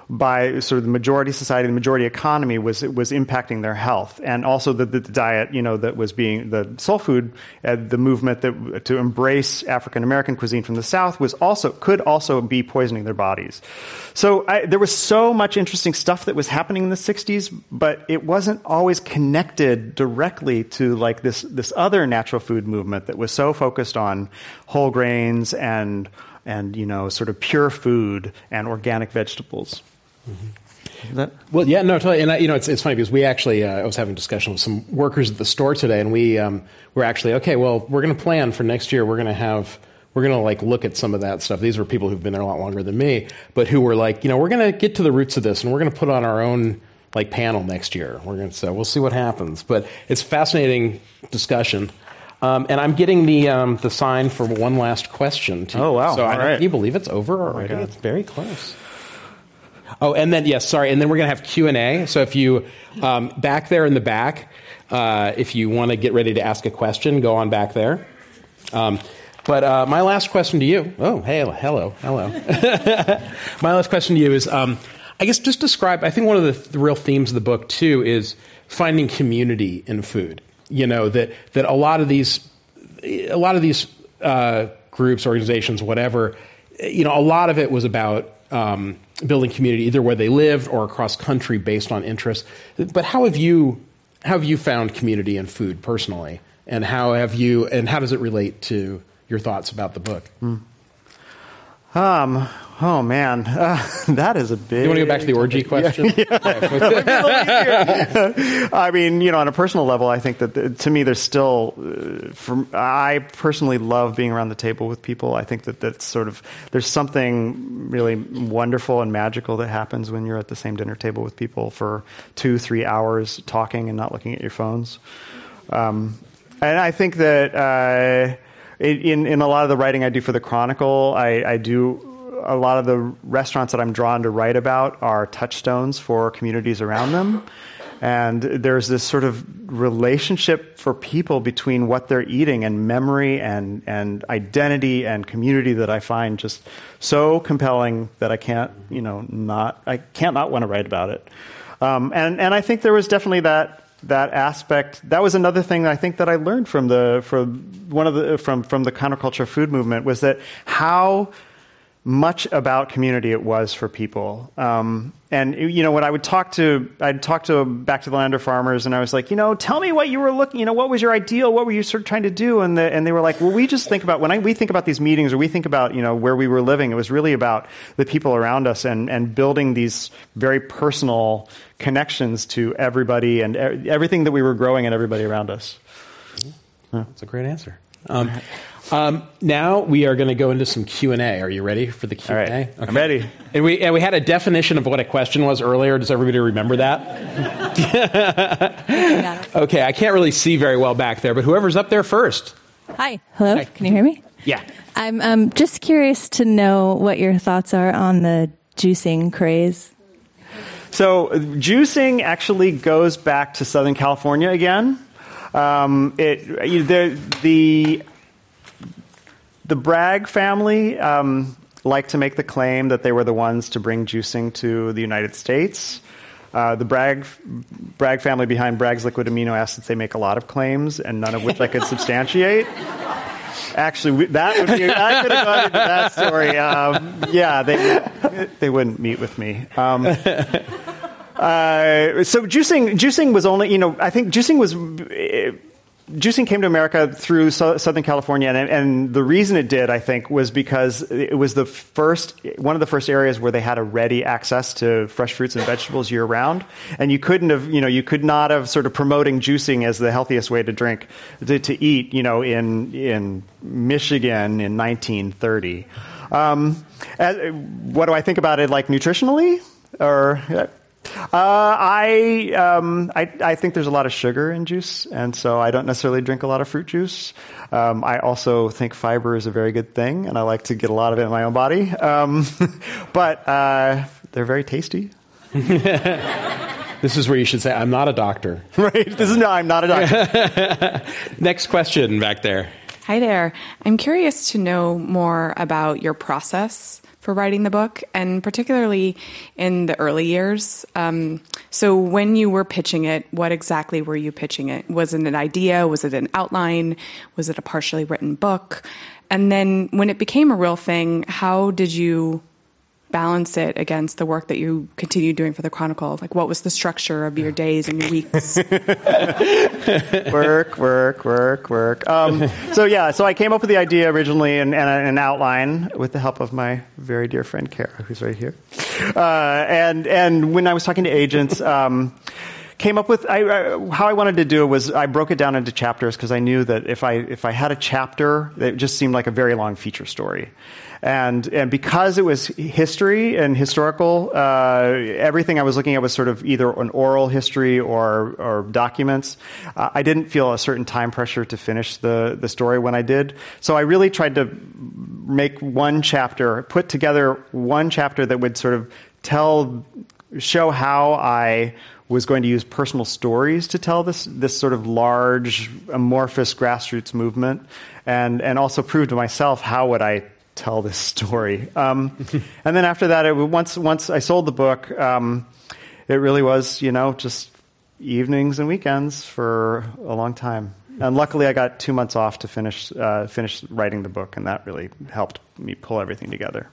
by sort of the majority society, the majority economy was was impacting their health, and also the, the diet, you know, that was being the soul food, uh, the movement that to embrace African American cuisine from the South was also could also be poisoning their bodies. So I, there was so much interesting stuff that was happening in the sixties, but it wasn't always connected directly to like this this other natural food movement that was so focused on whole grains and and you know sort of pure food and organic vegetables. Mm-hmm. That?
Well, yeah, no, totally. And I, you know, it's it's funny because we actually uh, I was having a discussion with some workers at the store today, and we um, were actually okay. Well, we're going to plan for next year. We're going to have we're going to like look at some of that stuff. These were people who've been there a lot longer than me, but who were like, you know, we're going to get to the roots of this, and we're going to put on our own like panel next year. We're going to so we'll see what happens. But it's a fascinating discussion. Um, and I'm getting the um, the sign for one last question. To
oh wow!
So
All
I,
right.
Can you believe it's over already? Oh, it's very close. Oh, and then, yes, sorry, and then we're going to have Q and A. So if you, um, back there in the back, uh, if you want to get ready to ask a question, go on back there. Um, but uh, my last question to you, oh, hey, hello, hello. My last question to you is, um, I guess just describe, I think one of the, the real themes of the book, too, is finding community in food. You know, that, that a lot of these, a lot of these uh, groups, organizations, whatever, you know, a lot of it was about um, building community either where they lived or across country based on interest. But how have you how have you found community in food personally, and how have you and how does it relate to your thoughts about the book?
Mm. Um. Oh man, uh, that is a big.
You want to go back to the orgy question?
Yeah. Yeah. I mean, you know, on a personal level, I think that the, to me, there's still. Uh, from, I personally love being around the table with people. I think that that's sort of there's something really wonderful and magical that happens when you're at the same dinner table with people for two, three hours talking and not looking at your phones. Um, and I think that uh, in in a lot of the writing I do for the Chronicle, I, I do. A lot of the restaurants that I'm drawn to write about are touchstones for communities around them. And there's this sort of relationship for people between what they're eating and memory and, and identity and community that I find just so compelling that I can't, you know, not, I can't not want to write about it. Um, and, and I think there was definitely that, that aspect. That was another thing I think that I learned from the, from one of the, from, from the counterculture food movement was that how much about community it was for people. Um, and, you know, when I would talk to, I'd talk to back to the Lander farmers and I was like, you know, tell me what you were looking, you know, what was your ideal? What were you sort of trying to do? And the, and they were like, well, we just think about, when I, we think about these meetings or we think about, you know, where we were living, it was really about the people around us and, and building these very personal connections to everybody and er- everything that we were growing and everybody around us.
Yeah. That's a great answer. Um, um, now we are going to go into some Q and A. Are you ready for the Q and A?
All right.
Okay.
I'm ready.
And we and we had a definition of what a question was earlier. Does everybody remember that? Okay, I can't really see very well back there, but whoever's up there first.
Hi. Hello.
Hi.
Can you hear me?
Yeah.
I'm um, just curious to know what your thoughts are on the juicing craze.
So juicing actually goes back to Southern California again. Um, it the the the Bragg family um, like to make the claim that they were the ones to bring juicing to the United States. Uh, the Bragg Bragg family behind Bragg's liquid amino acids, they make a lot of claims, and none of which I could substantiate. Actually, we, that would be I could have gone into that story. Um, yeah, they they wouldn't meet with me. Um, Uh, so juicing, juicing was only, you know, I think juicing was, uh, juicing came to America through so, Southern California, and, and the reason it did, I think, was because it was the first, one of the first areas where they had a ready access to fresh fruits and vegetables year round, and you couldn't have, you know, you could not have sort of promoting juicing as the healthiest way to drink, to, to eat, you know, in in Michigan in nineteen thirty. Um, as, what do I think about it, like nutritionally, or? Uh, I, um, I I think there's a lot of sugar in juice, and so I don't necessarily drink a lot of fruit juice. Um, I also think fiber is a very good thing, and I like to get a lot of it in my own body. Um, but uh, they're very tasty.
This is where you should say, I'm not a doctor.
Right. This is no, I'm not a doctor.
Next question back there.
Hi there. I'm curious to know more about your process for writing the book, and particularly in the early years. Um, so when you were pitching it, what exactly were you pitching it? Was it an idea? Was it an outline? Was it a partially written book? And then when it became a real thing, how did you balance it against the work that you continued doing for the Chronicle? Like, what was the structure of your days and your weeks?
work, work, work, work. Um, so yeah, so I came up with the idea originally and, and an outline with the help of my very dear friend Kara, who's right here. Uh, and and when I was talking to agents, um, came up with I, I, how I wanted to do it was I broke it down into chapters because I knew that if I if I had a chapter, it just seemed like a very long feature story. And and because it was history and historical, uh, everything I was looking at was sort of either an oral history or or documents. Uh, I didn't feel a certain time pressure to finish the the story when I did. So I really tried to make one chapter, put together one chapter that would sort of tell, show how I was going to use personal stories to tell this this sort of large, amorphous grassroots movement, and and also prove to myself how would I tell this story. Um, and then after that, it, once once I sold the book, um, it really was, you know, just evenings and weekends for a long time. And luckily, I got two months off to finish uh, finish writing the book, and that really helped me pull everything together.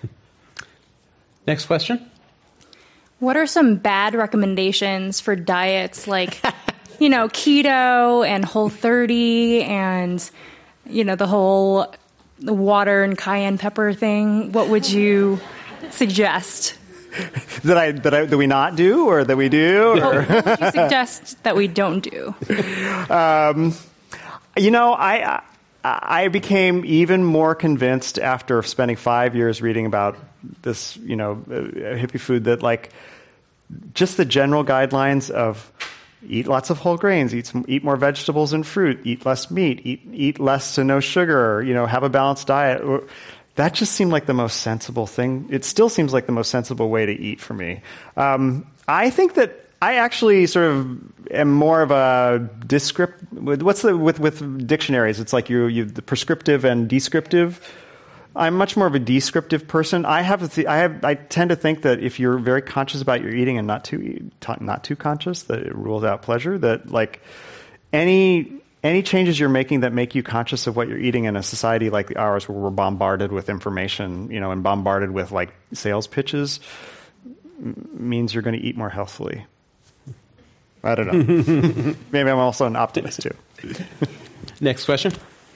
Next question.
What are some bad recommendations for diets like, you know, keto and Whole thirty and, you know, the whole the water and cayenne pepper thing? What would you suggest?
that I that I that we not do or that we do? Or?
What, what would you suggest that we don't do?
Um, you know, I I became even more convinced after spending five years reading about this, you know, hippie food that like just the general guidelines of eat lots of whole grains, eat some, eat more vegetables and fruit, eat less meat, eat eat less to no sugar, you know, have a balanced diet. That just seemed like the most sensible thing. It still seems like the most sensible way to eat for me. Um, I think that I actually sort of am more of a descript. What's the with with dictionaries? It's like you you the prescriptive and descriptive. I'm much more of a descriptive person. I have, th- I have, I tend to think that if you're very conscious about your eating and not too, not too conscious, that it rules out pleasure. That like any any changes you're making that make you conscious of what you're eating in a society like ours, where we're bombarded with information, you know, and bombarded with like sales pitches, m- means you're going to eat more healthfully. I don't know. Maybe I'm also an optimist too.
Next question.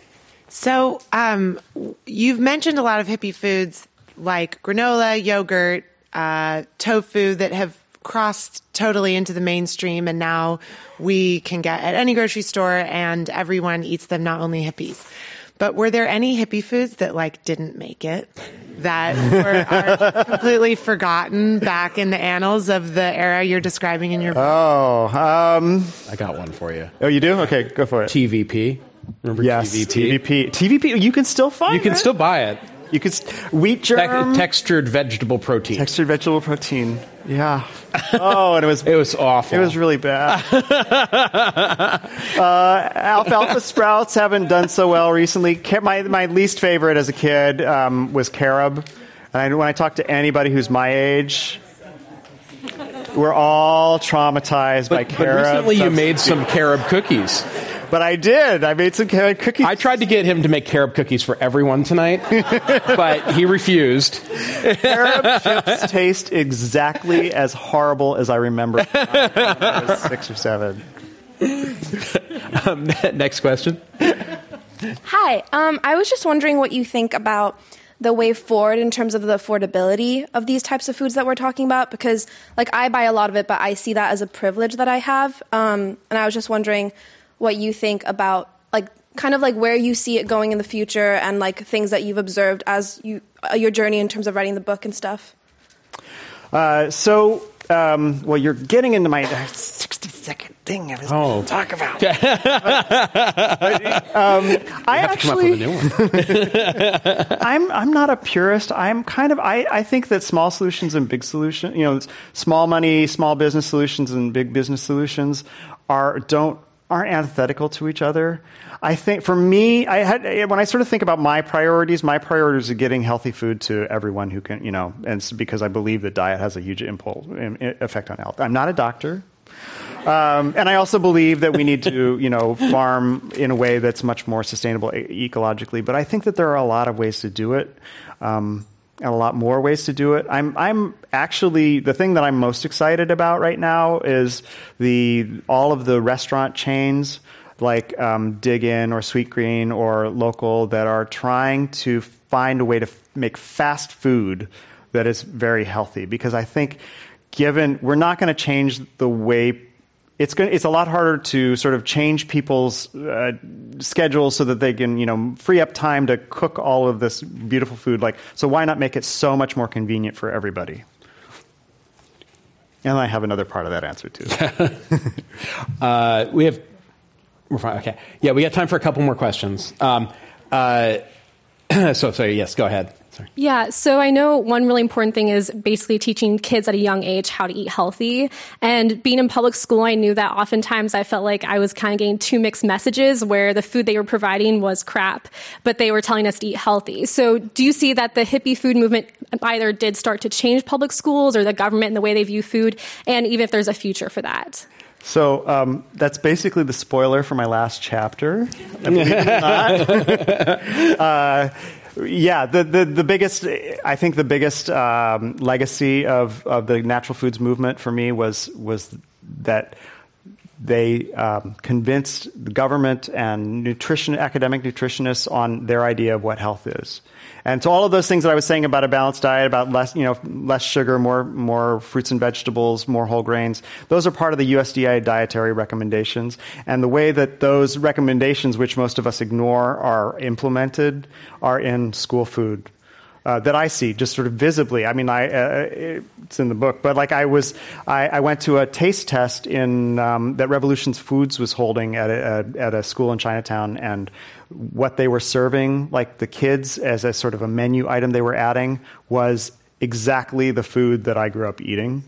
So um, you've mentioned a lot of hippie foods like granola, yogurt, uh, tofu that have crossed totally into the mainstream, and now we can get at any grocery store and everyone eats them, not only hippies. But were there any hippie foods that like didn't make it, that were are completely forgotten back in the annals of the era you're describing in your book?
Oh, um,
I got one for you.
Oh, you do? Okay, go for it.
T V P. Remember
yes,
T V P?
T V P. T V P, you can still find
You can
it.
still buy it.
You could st- wheat germ.
Te- textured vegetable protein.
Textured vegetable protein. Yeah. Oh, and it was
it was awful.
It was really bad. uh, alfalfa sprouts haven't done so well recently. My my least favorite as a kid um, was carob. And when I talk to anybody who's my age, we're all traumatized
but,
by carob.
But recently you made some carob cookies.
But I did. I made some carob cookies.
I tried to get him to make carob cookies for everyone tonight, but he refused.
Carob chips taste exactly as horrible as I remember when I was six or seven.
Um, next question.
Hi. Um, I was just wondering what you think about the way forward in terms of the affordability of these types of foods that we're talking about, because like I buy a lot of it, but I see that as a privilege that I have. Um, and I was just wondering what you think about like kind of like where you see it going in the future and like things that you've observed as you uh, your journey in terms of writing the book and stuff.
Uh, so, um, well, you're getting into my uh, sixty second thing I was
oh.
going to talk about. um, I
have
actually,
to come up with a new one.
I'm I'm not a purist. I'm kind of I, I think that small solutions and big solutions, you know, small money, small business solutions and big business solutions are don't aren't antithetical to each other. I think for me, I had when I sort of think about my priorities, my priorities are getting healthy food to everyone who can, you know, and it's because I believe that diet has a huge impulse effect on health. I'm not a doctor. Um, and I also believe that we need to, you know, farm in a way that's much more sustainable e- ecologically. But I think that there are a lot of ways to do it, um, and a lot more ways to do it. I'm, I'm actually the thing that I'm most excited about right now is the all of the restaurant chains like um, Dig In or Sweetgreen or Local that are trying to find a way to f- make fast food that is very healthy. Because I think, given we're not going to change the way. It's going. It's a lot harder to sort of change people's uh, schedules so that they can, you know, free up time to cook all of this beautiful food. Like, so why not make it so much more convenient for everybody? And I have another part of that answer too.
uh, we have. We're fine. Okay. Yeah, we got time for a couple more questions. Um, uh, so, sorry. Yes, go ahead. Sorry.
Yeah, so I know one really important thing is basically teaching kids at a young age how to eat healthy. And being in public school, I knew that oftentimes I felt like I was kind of getting two mixed messages where the food they were providing was crap, but they were telling us to eat healthy. So do you see that the hippie food movement either did start to change public schools or the government and the way they view food, and even if there's a future for that?
So um, that's basically the spoiler for my last chapter. Believe it or not. uh, Yeah, the, the, the biggest, I think the biggest um, legacy of, of the natural foods movement for me was was that they um, convinced the government and nutrition academic nutritionists on their idea of what health is. And so all of those things that I was saying about a balanced diet, about less, you know, less sugar, more more fruits and vegetables, more whole grains, those are part of the U S D A dietary recommendations. And the way that those recommendations, which most of us ignore, are implemented are in school food. Uh, that I see just sort of visibly. I mean, I uh, it's in the book, but like I was, I, I went to a taste test in um, that Revolutions Foods was holding at a, a at a school in Chinatown, and what they were serving, like the kids, as a sort of a menu item they were adding, was exactly the food that I grew up eating.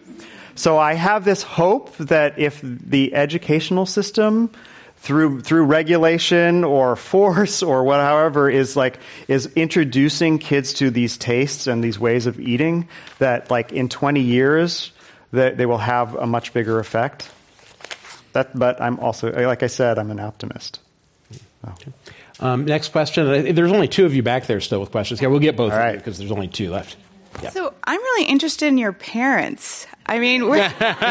So I have this hope that if the educational system, through through regulation or force or what, however, is like is introducing kids to these tastes and these ways of eating, that like in twenty years that they will have a much bigger effect. That, but I'm also, like I said, I'm an optimist. Oh.
Okay. Um, next question. There's only two of you back there still with questions. Yeah, we'll get both
All right.
of you because there's only two left. Yeah.
So I'm really interested in your parents. I mean, were,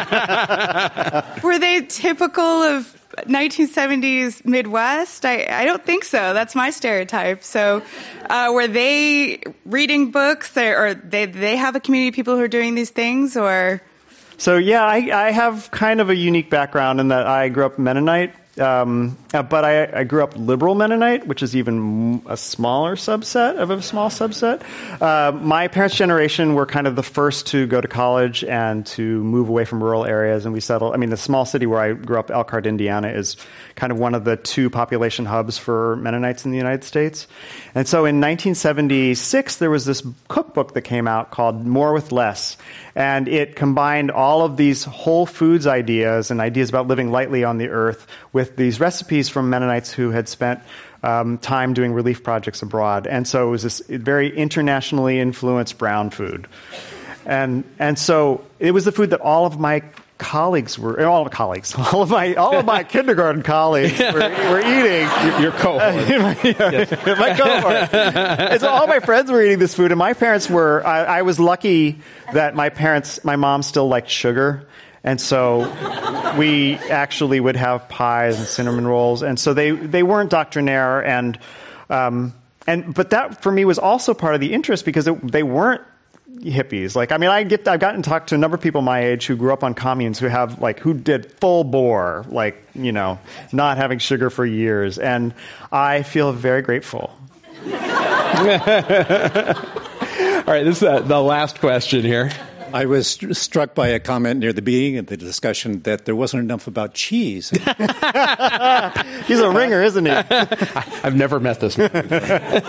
were they typical of nineteen seventies Midwest? I, I don't think so. That's my stereotype. So uh, were they reading books, or, or they they have a community of people who are doing these things, or?
So yeah, I, I have kind of a unique background in that I grew up Mennonite. Um, uh, but I, I grew up liberal Mennonite, which is even a smaller subset of a small subset. Uh, my parents' generation were kind of the first to go to college and to move away from rural areas, and we settled. I mean, the small city where I grew up, Elkhart, Indiana, is kind of one of the two population hubs for Mennonites in the United States. And so in nineteen seventy-six, there was this cookbook that came out called More with Less. And it combined all of these whole foods ideas and ideas about living lightly on the earth with these recipes from Mennonites who had spent um, time doing relief projects abroad. And so it was this very internationally influenced brown food. And and so it was the food that all of my colleagues were, all of my colleagues, all of my all of my kindergarten colleagues were, were eating.
Your, your cohort.
Uh, my, yes. my cohort. And so all my friends were eating this food, and my parents were, I, I was lucky that my parents, my mom still liked sugar. And so we actually would have pies and cinnamon rolls. And so they, they weren't doctrinaire. And, um, and, but that for me was also part of the interest because it, they weren't hippies. Like, I mean, I get, I've gotten to talk to a number of people my age who grew up on communes who have like, who did full bore, like, you know, not having sugar for years. And I feel very grateful.
All right. This is uh, the last question here.
I was st- struck by a comment near the beginning of the discussion that there wasn't enough about cheese.
He's a ringer, isn't he?
I've never met this man.
Back,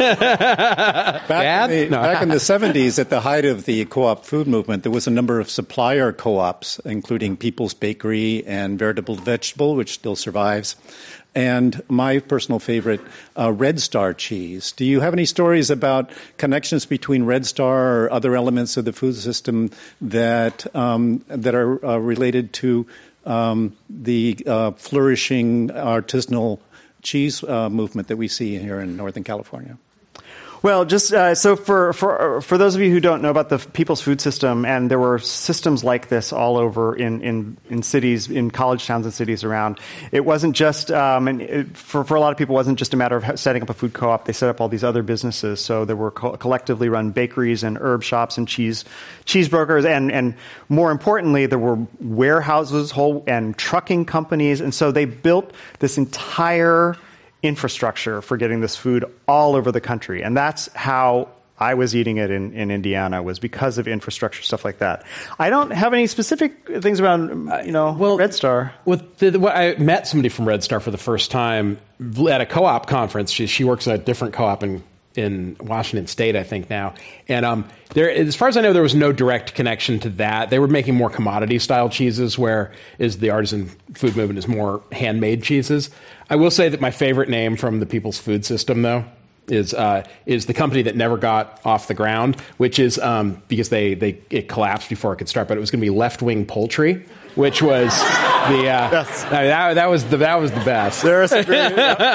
Dad?
in the,
No.
back in the seventies, at the height of the co-op food movement, there was a number of supplier co-ops, including People's Bakery and Veritable Vegetable, which still survives, and my personal favorite, uh, Red Star cheese. Do you have any stories about connections between Red Star or other elements of the food system that um, that are uh, related to um, the uh, flourishing artisanal cheese uh, movement that we see here in Northern California?
Well, just uh, so for, for for those of you who don't know about the People's Food System, and there were systems like this all over in, in, in cities, in college towns and cities around. It wasn't just, um, and it, for, for a lot of people, it wasn't just a matter of setting up a food co-op. They set up all these other businesses. So there were co- collectively run bakeries and herb shops and cheese cheese brokers, and, and more importantly, there were warehouses whole and trucking companies. And so they built this entire infrastructure for getting this food all over the country. And that's how I was eating it in, in Indiana, was because of infrastructure, stuff like that. I don't have any specific things about, you know, well, Red Star.
Well, the, the, I met somebody from Red Star for the first time at a co-op conference. She, she works at a different co-op in, in Washington State, I think now. And um, there, as far as I know, there was no direct connection to that. They were making more commodity-style cheeses, where is the artisan food movement is more handmade cheeses. I will say that my favorite name from the People's Food System, though, is uh, is the company that never got off the ground, which is um, because they, they it collapsed before it could start, but it was going to be Left Wing Poultry, which was the uh, yes. I mean, that, that was the that was the best.
There are some great,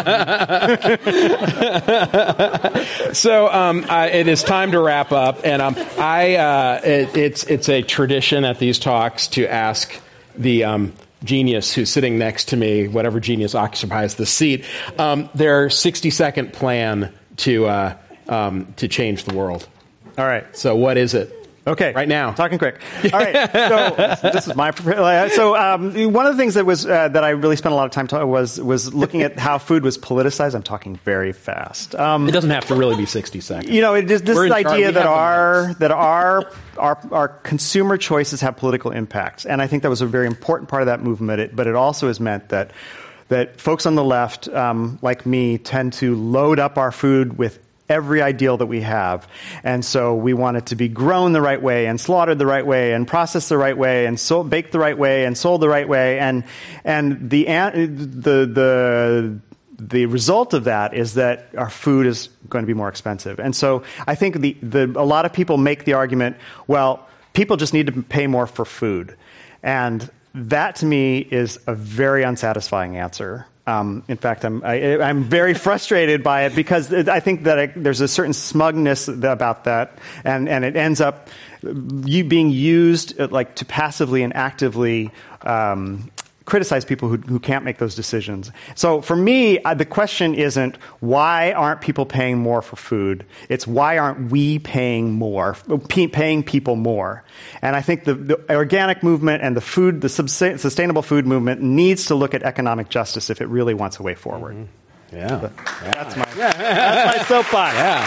yep. So um, uh, it is time to wrap up, and um, I uh, it, it's it's a tradition at these talks to ask the um, genius who's sitting next to me, whatever genius occupies the seat, um, their sixty-second plan to uh, um, to change the world.
All right.
So what is it?
Okay.
Right now.
Talking quick. All right. So this is my. So um, one of the things that was uh, that I really spent a lot of time talking was was looking at how food was politicized. I'm talking very fast. Um,
it doesn't have to really be sixty seconds.
You know, it is this idea that our that our, our our consumer choices have political impacts, and I think that was a very important part of that movement. It, but it also has meant that that folks on the left, um, like me, tend to load up our food with every ideal that we have. And so we want it to be grown the right way and slaughtered the right way and processed the right way and sold, baked the right way and sold the right way. And and the the the the result of that is that our food is going to be more expensive. And so I think the, the a lot of people make the argument, well, people just need to pay more for food. And that to me is a very unsatisfying answer. Um, in fact, I'm I, I'm very frustrated by it, because I think that I, there's a certain smugness about that, and, and it ends up you being used like to passively and actively um, criticize people who, who can't make those decisions. So for me, uh, the question isn't why aren't people paying more for food? It's why aren't we paying more, p- paying people more? And I think the, the organic movement and the food, the subs- sustainable food movement needs to look at economic justice if it really wants a way forward.
Mm-hmm. Yeah.
So
yeah.
That's my that's my soapbox.
Yeah.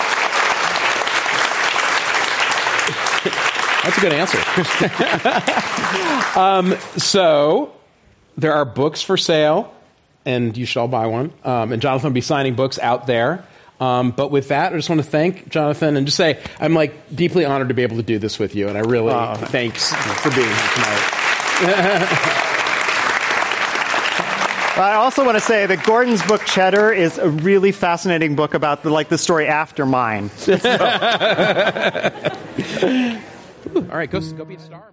That's a good answer. um, so there are books for sale, and you should all buy one. Um, and Jonathan will be signing books out there. Um, but with that, I just want to thank Jonathan and just say I'm like deeply honored to be able to do this with you, and I really uh, thanks for being here tonight.
I also want to say that Gordon's book Cheddar is a really fascinating book about the, like the story after mine. So.
All right, go go be a star.